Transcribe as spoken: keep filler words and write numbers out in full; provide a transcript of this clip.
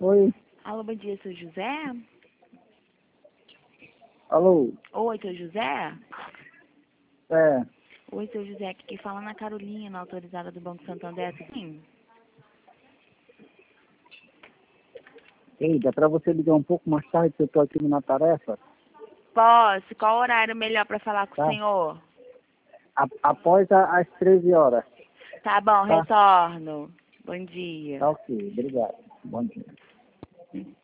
Oi. Alô, bom dia, seu José? Alô? Oi, seu José? É. Oi, seu José, aqui quem fala é na Carolina, autorizada do Banco Santander, sim? Ei, dá pra você ligar um pouco mais tarde que eu tô aqui na tarefa? Posso? Qual horário melhor para falar com o Tá? senhor? A, após a, as treze horas. Tá bom, Tá? retorno. Bom dia. Tá ok. Obrigado. Bom dia.